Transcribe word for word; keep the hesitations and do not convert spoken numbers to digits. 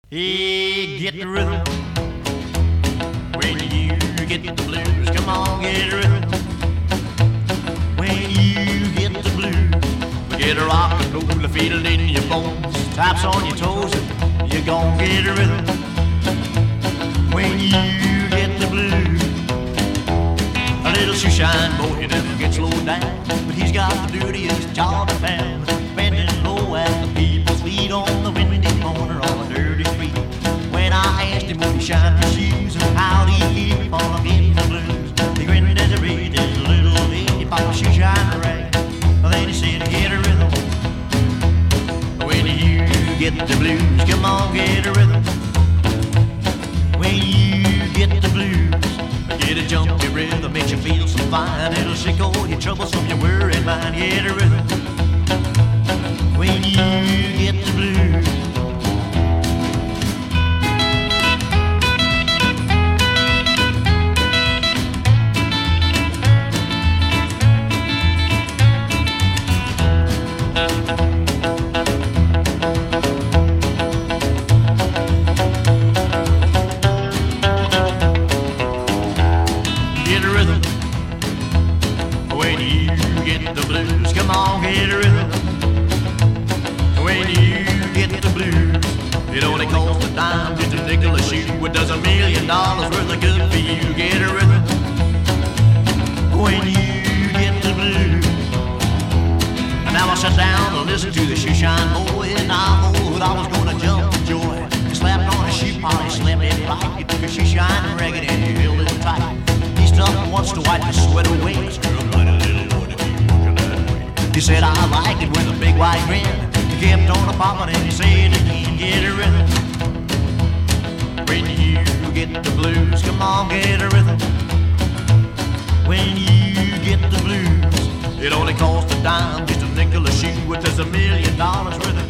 Hey, get the rhythm. When you get the blues, come on, get the rhythm. When you get the blues, get a rock and roll, feel it in your bones, taps on your toes, and you're gonna get a rhythm. When you get the blues, a little shoeshine boy, he never gets slowed down, but he's got the dirtiest job in town, bending low at the people's feet on the windy corner on a dirty street. When I asked him would he shine his shoes and how'd he keep on getting the blues, he grinned as he read his little lady pop a shoeshine rag. Then he said, get a rhythm. When you get the blues, come on, get a rhythm. When you get the blues, get a jumpy rhythm, makes you feel so fine. It'll shake all your troubles from your worried mind. Get a rhythm. When you get the blues. Get a rhythm. When you get the blues, come on, get a rhythm. When you get the blues, it only costs a dime, just a nickel a shoe. It does a million dollars worth of good for you. Get a rhythm. When you get the blues. And now I sat down to listen to the shoeshine boy, and I thought I was gonna jump for joy. He slapped on his shoe polish, slapped it right. He took a shoeshine ragged and he held it tight. He stopped once to wipe his sweat away. He said, I like it with a big white grin. He kept on a popping and he said again, get a rhythm. When you get the blues, come on, get a rhythm. When you get the blues, it only costs a dime, just a nickel a shoe. It does a million dollars worth of